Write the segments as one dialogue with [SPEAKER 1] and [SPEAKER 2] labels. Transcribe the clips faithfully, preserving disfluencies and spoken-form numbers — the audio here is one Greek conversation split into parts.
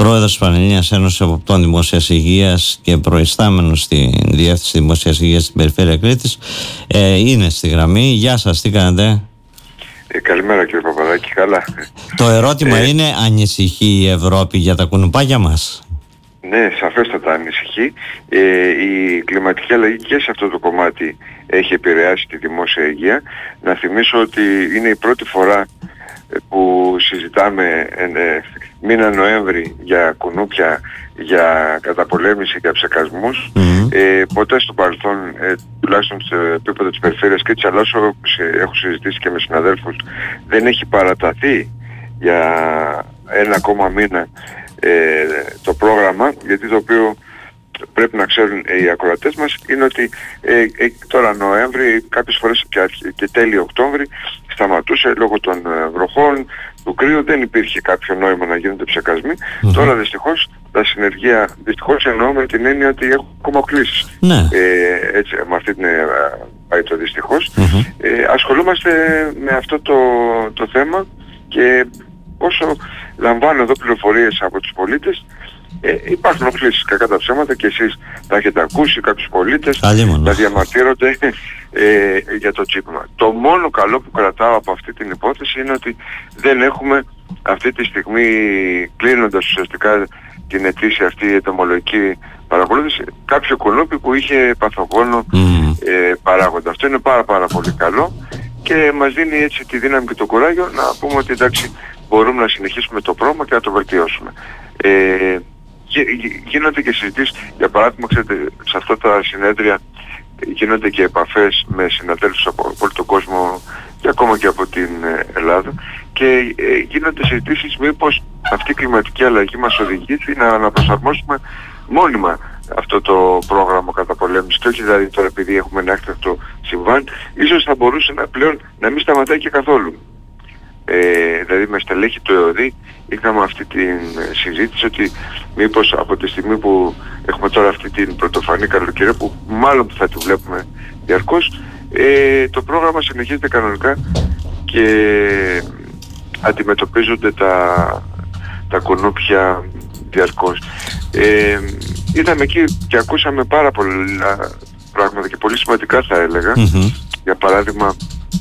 [SPEAKER 1] πρόεδρος της Πανελλήνιας Ένωσης Εποπτών Δημόσιας Υγείας και προϊστάμενος στη Διεύθυνση Δημόσιας Υγείας στην Περιφέρεια Κρήτης, ε, είναι στη γραμμή. Γεια σας, τι κάνετε?
[SPEAKER 2] Ε, καλημέρα κύριε Παπαδάκη, καλά.
[SPEAKER 1] Το ερώτημα
[SPEAKER 2] ε,
[SPEAKER 1] είναι, ανησυχεί η Ευρώπη για τα κουνουπάκια μας?
[SPEAKER 2] Ναι, σαφέστατα ανησυχεί. Ε, η κλιματική αλλαγή και σε αυτό το κομμάτι έχει επηρεάσει τη δημόσια υγεία. Να θυμίσω ότι είναι η πρώτη φορά που συζητάμε ε, μήνα Νοέμβρη για κουνούπια, για καταπολέμηση, για ψεκασμούς. Mm-hmm. Ε, ποτέ στο παρελθόν, ε, τουλάχιστον στο επίπεδο της περιφέρειας και της αλλά όσο έχω συζητήσει και με συναδέλφους, δεν έχει παραταθεί για ένα ακόμα μήνα ε, το πρόγραμμα, γιατί το οποίο πρέπει να ξέρουν οι ακροατές μας είναι ότι ε, ε, τώρα Νοέμβρη, κάποιες φορές και τέλη Οκτώβρη σταματούσε λόγω των ε, βροχών, του κρύου, δεν υπήρχε κάποιο νόημα να γίνονται ψεκασμοί. Mm-hmm. Τώρα δυστυχώς τα συνεργεία, δυστυχώς εννοώ με την έννοια ότι έχουν ακόμα κλείσεις.
[SPEAKER 1] Ναι.
[SPEAKER 2] Ε, έτσι, με αυτή την ε, πάει το δυστυχώς.
[SPEAKER 1] Mm-hmm.
[SPEAKER 2] Ε, ασχολούμαστε με αυτό το, το θέμα και όσο λαμβάνω εδώ πληροφορίες από τους πολίτες, Ε, υπάρχουν οκλήσεις, κακά τα ψέματα, και εσείς τα έχετε ακούσει, κάποιους πολίτες να διαμαρτύρονται ε, για το τσίπημα. Το μόνο καλό που κρατάω από αυτή την υπόθεση είναι ότι δεν έχουμε αυτή τη στιγμή, κλείνοντας ουσιαστικά την ετήσια αυτή η ετομολογική παρακολούθηση, κάποιο κουνούπι που είχε παθογόνο mm. ε, παράγοντα. Αυτό είναι πάρα πάρα πολύ καλό και μας δίνει έτσι τη δύναμη και το κουράγιο να πούμε ότι εντάξει, μπορούμε να συνεχίσουμε το πρόγραμμα και να το βελτιώσουμε. Ε, Γίνονται και συζητήσεις, για παράδειγμα, ξέρετε, σε αυτά τα συνέδρια γίνονται και επαφές με συναδέλφους από όλο τον κόσμο και ακόμα και από την Ελλάδα και ε, γίνονται συζητήσεις μήπως αυτή η κλιματική αλλαγή μας οδηγήσει να, να προσαρμόσουμε μόνιμα αυτό το πρόγραμμα καταπολέμησης και όχι δηλαδή τώρα επειδή έχουμε ένα έκτακτο συμβάν, ίσως θα μπορούσε να, πλέον να μην σταματάει και καθόλου. Ε, δηλαδή με στελέχη του ΕΟΔΗ είχαμε αυτή τη συζήτηση ότι μήπως από τη στιγμή που έχουμε τώρα αυτή την πρωτοφανή καλοκαιρία που μάλλον θα τη βλέπουμε διαρκώς, ε, το πρόγραμμα συνεχίζεται κανονικά και αντιμετωπίζονται τα, τα κουνούπια διαρκώς. Ε, είδαμε εκεί και ακούσαμε πάρα πολλά πράγματα και πολύ σημαντικά θα έλεγα. Mm-hmm. Για παράδειγμα,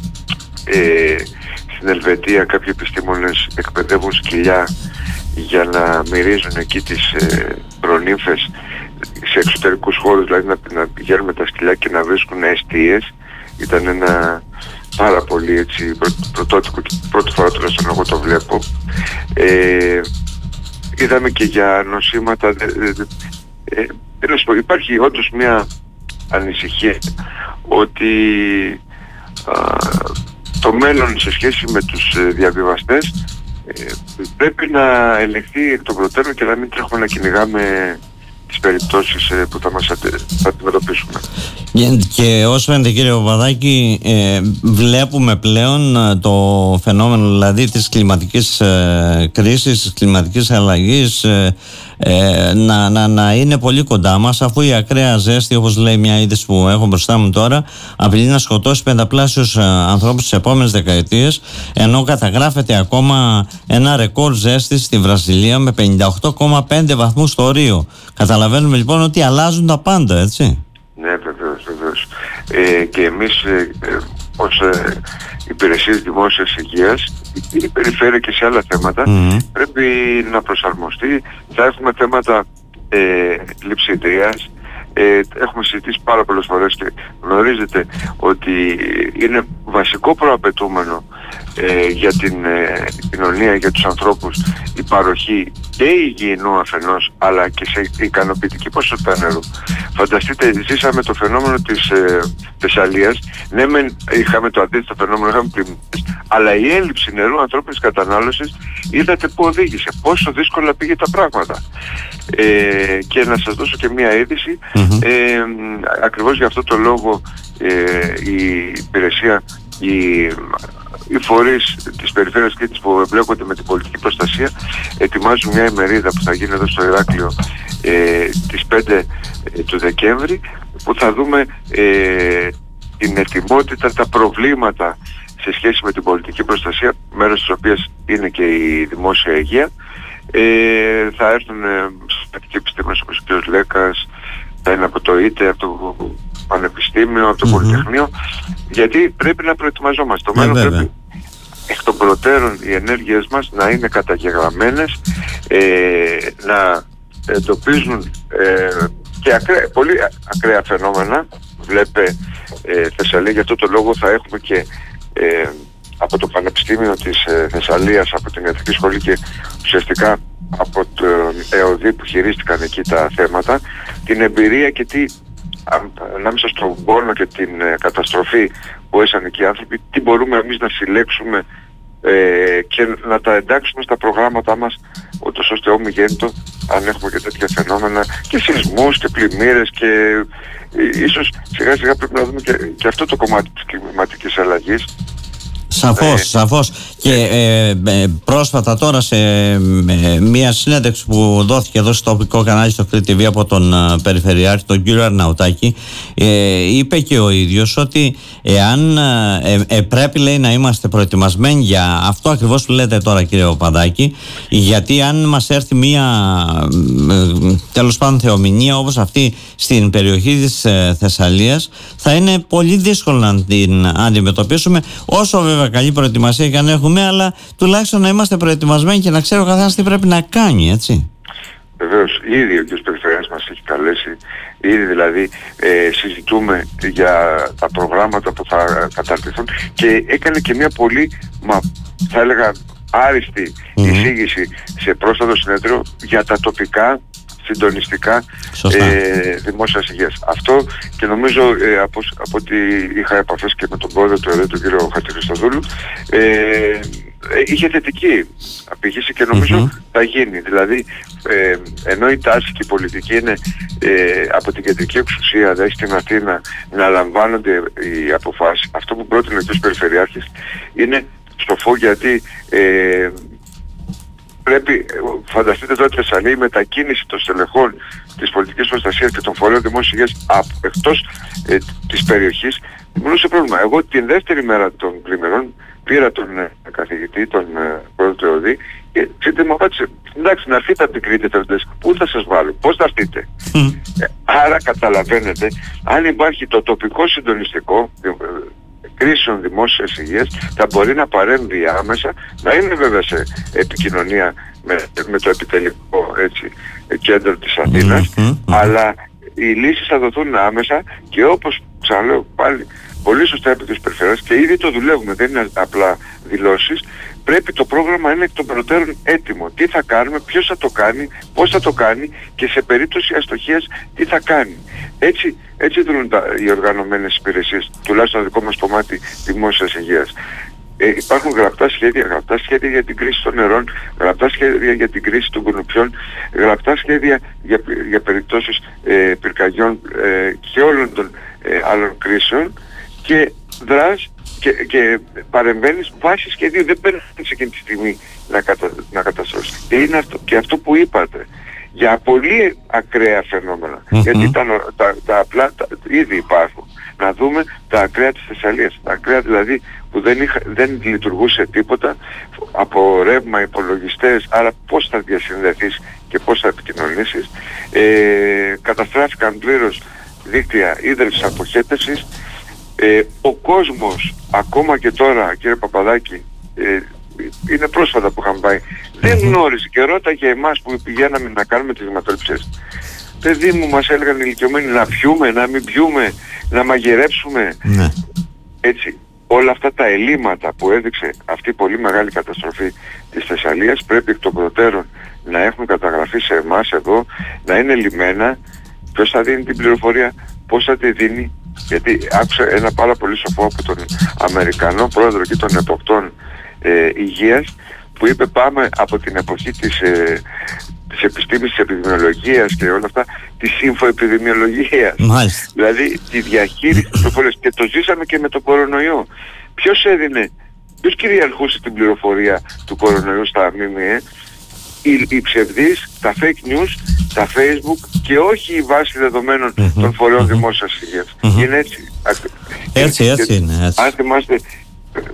[SPEAKER 2] ε, στην Ελβετία κάποιοι επιστήμονες εκπαιδεύουν σκυλιά για να μυρίζουν εκεί τις ε, προνύμφες σε εξωτερικούς χώρους, δηλαδή να, να πηγαίνουν με τα σκυλιά και να βρίσκουν αιστείες. Ήταν ένα πάρα πολύ έτσι πρω, πρωτότυπο και πρώτη φορά τουλάχιστον εγώ το βλέπω. Ε, είδαμε και για νοσήματα. Ε, ε, ε, υπάρχει όντως μια ανησυχία ότι α, το μέλλον σε σχέση με τους ε, διαβιβαστές ε, πρέπει να ελεγχθεί εκ των προτέρων και να μην τρέχουμε να κυνηγάμε τις περιπτώσεις ε, που θα μας ατε, θα αντιμετωπίσουμε.
[SPEAKER 1] Και όσο φαίνεται κύριε Παπαδάκη, ε, βλέπουμε πλέον το φαινόμενο δηλαδή της κλιματικής ε, κρίσης, της κλιματικής αλλαγής ε, ε, να, να, να είναι πολύ κοντά μας, αφού η ακραία ζέστη, όπως λέει μια είδηση που έχω μπροστά μου τώρα, απειλεί να σκοτώσει πενταπλάσιους ε, ανθρώπους στις επόμενες δεκαετίες, ενώ καταγράφεται ακόμα ένα ρεκόρ ζέστη στη Βραζιλία με πενήντα οκτώ κόμμα πέντε βαθμούς στο Ρίο. Καταλαβαίνουμε λοιπόν ότι αλλάζουν τα πάντα, έτσι.
[SPEAKER 2] Ναι, βεβαίως, βεβαίως. Ε, και εμείς ε, ε, ως ε, υπηρεσίες δημόσιας υγείας, η περιφέρεια και σε άλλα θέματα, mm-hmm. πρέπει να προσαρμοστεί. Θα έχουμε θέματα ε, λειψιδρίας. Ε, έχουμε συζητήσει πάρα πολλές φορές και γνωρίζετε ότι είναι βασικό προαπαιτούμενο ε, για την ε, κοινωνία, για τους ανθρώπους, η παροχή και υγιεινού αφενός, αλλά και σε ικανοποιητική ποσότητα νερού. Φανταστείτε, ζήσαμε το φαινόμενο της ε, Θεσσαλίας. Ναι, μεν είχαμε το αντίθετο φαινόμενο, είχαμε πλημμύρες, αλλά η έλλειψη νερού ανθρώπινης κατανάλωσης, είδατε που οδήγησε, πόσο δύσκολα πήγε τα πράγματα. Ε, και να σας δώσω και μία είδηση. Mm-hmm. Ε, ακριβώς για αυτό το λόγο ε, η υπηρεσία, η, οι φορείς της περιφέρειας και της που εμπλέκονται με την πολιτική προστασία ετοιμάζουν μια ημερίδα που θα γίνει εδώ στο Ηράκλειο ε, τις πέντε του Δεκέμβρη, που θα δούμε ε, την ετοιμότητα, τα προβλήματα σε σχέση με την πολιτική προστασία, μέρος της οποίας είναι και η δημόσια υγεία, ε, θα έρθουν ε, στατικοί επιστήμονες όπως ο κ. Λέκας, θα είναι από το ΙΤΕ, από το Πανεπιστήμιο, από το mm-hmm. Πολυτεχνείο, γιατί πρέπει να προετοιμαζόμαστε. Το μέλλον πρέπει εκ των προτέρων οι ενέργειες μας να είναι καταγεγραμμένες, ε, να εντοπίζουν ε, και ακραία, πολύ ακραία φαινόμενα. Βλέπε ε, Θεσσαλία, γι' αυτό το λόγο θα έχουμε και ε, από το Πανεπιστήμιο της ε, Θεσσαλίας, από την Ιατρική Σχολή και ουσιαστικά από τον ΕΟΔΗ που χειρίστηκαν εκεί τα θέματα, την εμπειρία και τι ανάμεσα στον πόνο και την ε, καταστροφή που έσαν εκεί οι άνθρωποι, τι μπορούμε εμείς να συλλέξουμε ε, και να τα εντάξουμε στα προγράμματά μας, ούτως ώστε ομιγέννητο, αν έχουμε και τέτοια φαινόμενα και σεισμούς και πλημμύρες και ε, ίσως σιγά σιγά πρέπει να δούμε και, και αυτό το κομμάτι της κλιματικής αλλαγής.
[SPEAKER 1] Σαφώς, ε, σαφώς. Και ε, ε, πρόσφατα τώρα σε ε, μία συνέντευξη που δόθηκε εδώ στο τοπικό κανάλι στο Κρήτη τι βι από τον ε, Περιφερειάρχη, τον κύριο Αρναουτάκη, ε, είπε και ο ίδιος ότι εάν ε, ε, πρέπει, λέει, να είμαστε προετοιμασμένοι για αυτό ακριβώς που λέτε τώρα, κύριε Παπαδάκη, γιατί αν μας έρθει μία ε, τέλος πάντων θεομηνία όπως αυτή στην περιοχή της ε, Θεσσαλίας, θα είναι πολύ δύσκολο να την αντιμετωπίσουμε, όσο βέβαια καλή προετοιμασία και αν έχουμε, αλλά τουλάχιστον να είμαστε προετοιμασμένοι και να ξέρει ο καθένας τι πρέπει να κάνει, έτσι.
[SPEAKER 2] Βεβαίως, ήδη ο κ. Περιφερειάρχης μας έχει καλέσει, ήδη δηλαδή ε, συζητούμε για τα προγράμματα που θα καταρτηθούν και έκανε και μια πολύ, μα, θα έλεγα, άριστη mm-hmm. εισήγηση σε πρόσφατο συνέδριο για τα τοπικά συντονιστικά ε, δημόσιας υγείας. Αυτό και νομίζω ε, από, από ότι είχα επαφές και με τον πρόεδρο του ΕΔΕ, τον κύριο Χατζηχριστοδούλου, ε, ε, είχε θετική απήχηση και νομίζω mm-hmm. θα γίνει. Δηλαδή, ε, ενώ η τάση και η πολιτική είναι ε, από την κεντρική εξουσία, δηλαδή στην Αθήνα, να λαμβάνονται οι αποφάσεις, αυτό που πρότεινε ο κ. Περιφερειάρχης είναι σοφό, γιατί ε, πρέπει, φανταστείτε τώρα τη Θεσσαλία, η μετακίνηση των στελεχών της πολιτικής προστασίας και των φορέων δημόσιας υγείας εκτός ε, της περιοχής δημιουργούσε πρόβλημα. Εγώ την δεύτερη μέρα των πλημμυρών πήρα τον ε, καθηγητή, τον ε, πρόεδρο του ΕΟΔΗ, και ξέρετε, μου απάντησε, εντάξει, να έρθείτε από την Κρήτη, πού θα σας βάλω, πώς θα έρθετε. Mm. Ε, άρα καταλαβαίνετε, αν υπάρχει το τοπικό συντονιστικό ε, κρίσεων δημόσιας υγείας, θα μπορεί να παρέμβει άμεσα, να είναι βέβαια σε επικοινωνία με, με το επιτελικό, έτσι, κέντρο της Αθήνας, mm-hmm, mm-hmm. αλλά οι λύσεις θα δοθούν άμεσα και όπως ξαναλέω πάλι πολύ σωστά επί της περιφέρειας και ήδη το δουλεύουμε, δεν είναι απλά δηλώσεις, πρέπει το πρόγραμμα να είναι εκ των προτέρων έτοιμο. Τι θα κάνουμε, ποιος θα το κάνει, πώς θα το κάνει και σε περίπτωση αστοχίας τι θα κάνει. Έτσι, έτσι δρούν τα, οι οργανωμένες υπηρεσίες, τουλάχιστον το δικό μας κομμάτι δημόσιας υγείας. Ε, υπάρχουν γραπτά σχέδια, γραπτά σχέδια για την κρίση των νερών, γραπτά σχέδια για την κρίση των κουνουπιών, γραπτά σχέδια για, για περιπτώσεις ε, πυρκαγιών ε, και όλων των ε, άλλων κρίσεων και δράς και, και παρεμβαίνεις βάσει σχεδίου. Δεν παίρνεις εκείνη τη στιγμή να, κατα, να καταστρώσεις. Και είναι αυτό, και αυτό που είπατε για πολύ ακραία φαινόμενα. Mm-hmm. Γιατί τα, τα, τα απλά τα, ήδη υπάρχουν. Να δούμε τα ακραία της Θεσσαλίας. Τα ακραία δηλαδή που δεν, είχα, δεν λειτουργούσε τίποτα από ρεύμα, υπολογιστές, άρα πώς θα διασυνδεθείς και πώς θα επικοινωνήσεις. Ε, καταστράφηκαν πλήρως δίκτυα ίδρυυσης αποχέτευσης. Ε, ο κόσμος ακόμα και τώρα, κύριε Παπαδάκη, ε, είναι πρόσφατα που είχαμε πάει, δεν γνώριζε και ρώταγε εμάς που πηγαίναμε να κάνουμε τις αιματοληψίες. Παιδί μου, μας έλεγαν οι ηλικιωμένοι να πιούμε, να μην πιούμε, να μαγειρέψουμε. Ναι. Έτσι, όλα αυτά τα ελλείμματα που έδειξε αυτή η πολύ μεγάλη καταστροφή της Θεσσαλίας πρέπει εκ των προτέρων να έχουν καταγραφεί σε εμάς εδώ, να είναι λιμένα, ποιος θα δίνει την πληροφορία, πώς θα τη δίνει. Γιατί άκουσα ένα πάρα πολύ σοφό από τον Αμερικανό πρόεδρο και των εποπτών ε, υγείας που είπε πάμε από την εποχή της, ε, της επιστήμης της επιδημιολογίας και όλα αυτά, τη σύμφωεπιδημιολογίας. Μάλιστα. Δηλαδή τη διαχείριση της πληροφορίας, και το ζήσαμε και με το κορονοϊό. Ποιος έδινε, ποιος κυριαρχούσε την πληροφορία του κορονοϊού στα ΜΜΕ? Οι, οι ψευδείς, τα fake news, τα Facebook και όχι η βάση δεδομένων mm-hmm, των φορέων mm-hmm. δημόσιας υγείας. Mm-hmm. Είναι έτσι.
[SPEAKER 1] Έτσι, έτσι
[SPEAKER 2] και,
[SPEAKER 1] είναι. Έτσι.
[SPEAKER 2] Αν θυμάστε,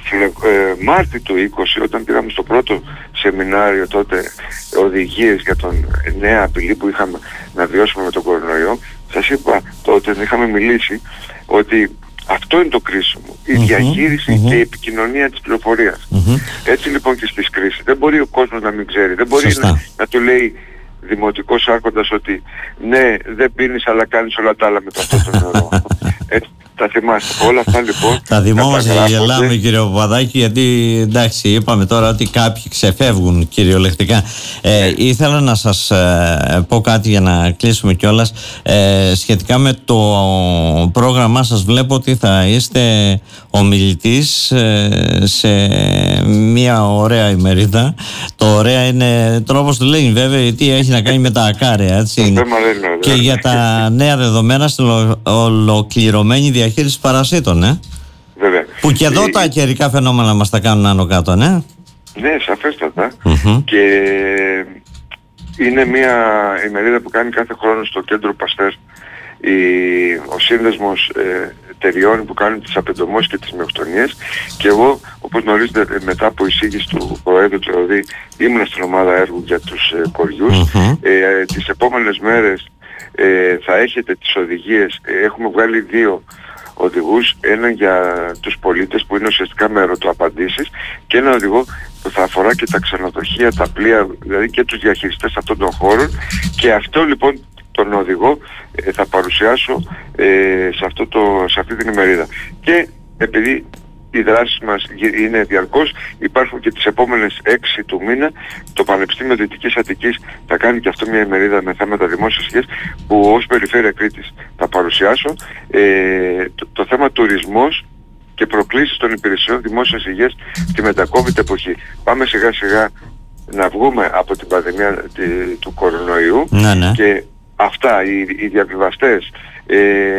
[SPEAKER 2] ε, Μάρτι του είκοσι, όταν πήγαμε στο πρώτο σεμινάριο τότε οδηγίες για τον νέα απειλή που είχαμε να βιώσουμε με τον κορονοϊό, σας είπα τότε, είχαμε μιλήσει ότι αυτό είναι το κρίσιμο, η mm-hmm, διαχείριση mm-hmm. και η επικοινωνία της πληροφορίας. Mm-hmm. Έτσι λοιπόν και στις κρίσεις. Δεν μπορεί ο κόσμος να μην ξέρει, δεν μπορεί να, να του λέει δημοτικός άρχοντας ότι ναι, δεν πίνεις αλλά κάνεις όλα τα άλλα με το αυτό το νερό. Έτσι, τα θυμάστε. Όλα αυτά λοιπόν.
[SPEAKER 1] Τα θυμόμαστε και γελάμε, κύριε Παπαδάκη, γιατί εντάξει, είπαμε τώρα ότι κάποιοι ξεφεύγουν κυριολεκτικά. Ε, ήθελα να σας ε, πω κάτι για να κλείσουμε κιόλας. Ε, σχετικά με το πρόγραμμά σας, βλέπω ότι θα είστε ομιλητής ε, σε μια ωραία ημερίδα. Το ωραία είναι τρόπος του λέει, βέβαια, γιατί έχει να κάνει με τα ακάραια, έτσι. Και για τα νέα δεδομένα στην ολοκληρωμένη διαχείριση παρασίτων, ε.
[SPEAKER 2] Βέβαια.
[SPEAKER 1] Που και εδώ τα καιρικά φαινόμενα μας τα κάνουν άνω κάτω, ναι.
[SPEAKER 2] Ναι, σαφέστατα.
[SPEAKER 1] Mm-hmm.
[SPEAKER 2] Και είναι μια ημερίδα που κάνει κάθε χρόνο στο κέντρο Παστέρ η, ο σύνδεσμος ε, εταιριών που κάνουν τις απεντομώσεις και τις μειοκτονίες, και εγώ, όπως γνωρίζετε, μετά από εισήγηση του Προέδρου του ΕΟΔΗ ήμουν στην ομάδα έργου για τους ε, κοριούς. Mm-hmm. ε, τις επόμενες μέρες ε, θα έχετε τις οδηγίες, ε, έχουμε βγάλει δύο οδηγούς, ένα για τους πολίτες που είναι ουσιαστικά με ερωτοαπαντήσεις και ένα οδηγό που θα αφορά και τα ξενοδοχεία, τα πλοία, δηλαδή και τους διαχειριστές αυτών των χώρων, και αυτό λοιπόν τον οδηγό ε, θα παρουσιάσω ε, σε, αυτό το, σε αυτή την ημερίδα. Και επειδή οι δράσεις μας είναι διαρκώς, υπάρχουν και τις επόμενες έξι του μήνα το Πανεπιστήμιο Δυτικής Αττικής θα κάνει και αυτό μια ημερίδα με θέματα δημόσιας υγείας, που ως Περιφέρεια Κρήτης θα παρουσιάσω ε, το, το θέμα τουρισμός και προκλήσεις των υπηρεσιών δημόσιας υγείας στη μετα-COVID εποχή. Πάμε σιγά σιγά να βγούμε από την πανδημία τη, του κορονοϊού,
[SPEAKER 1] ναι, ναι.
[SPEAKER 2] και αυτά οι, οι διαβιβαστές, ε,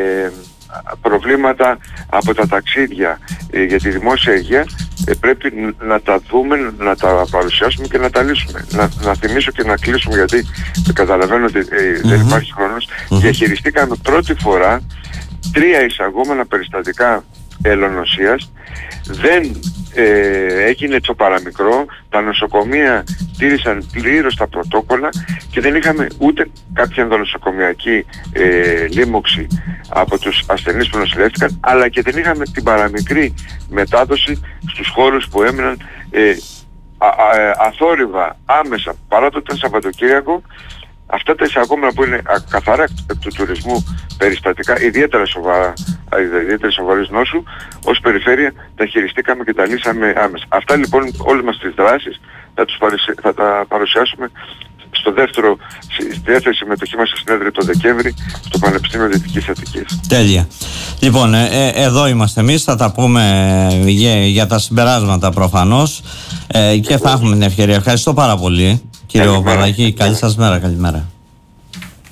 [SPEAKER 2] προβλήματα από τα ταξίδια ε, για τη δημόσια υγεία, ε, πρέπει να τα δούμε, να τα παρουσιάσουμε και να τα λύσουμε. Να, να θυμίσω και να κλείσουμε, γιατί καταλαβαίνω ότι ε, mm-hmm. δεν υπάρχει χρόνος. Mm-hmm. Διαχειριστήκαμε πρώτη φορά τρία εισαγόμενα περιστατικά ελονοσίας. Δεν ε, έγινε το παραμικρό, τα νοσοκομεία τήρησαν πλήρως τα πρωτόκολλα και δεν είχαμε ούτε κάποια ενδονοσοκομιακή ε, λίμωξη από τους ασθενείς που νοσηλεύτηκαν, αλλά και δεν είχαμε την παραμικρή μετάδοση στους χώρους που έμειναν ε, α, α, αθόρυβα άμεσα, παρά το ήταν Σαββατοκύριακο. Αυτά τα εισαγόμενα που είναι καθαρά του τουρισμού περιστατικά, ιδιαίτερα σοβαρά, ιδιαίτερα σοβαρής νόσου, ως περιφέρεια τα χειριστήκαμε και τα λύσαμε άμεσα. Αυτά λοιπόν όλες μας τις δράσεις θα, τους παρουσια... θα τα παρουσιάσουμε στο δεύτερο, στη δεύτερη συμμετοχή μας στο συνέδριο το Δεκέμβρη στο Πανεπιστήμιο Δυτικής Αττικής.
[SPEAKER 1] Τέλεια. Λοιπόν, ε, ε, εδώ είμαστε εμείς, θα τα πούμε για, για τα συμπεράσματα προφανώς ε, και θα έχουμε την ευκαιρία. Ευχαριστώ πάρα πολύ, κύριε Παπαδάκη. Καλή σας μέρα, καλημέρα.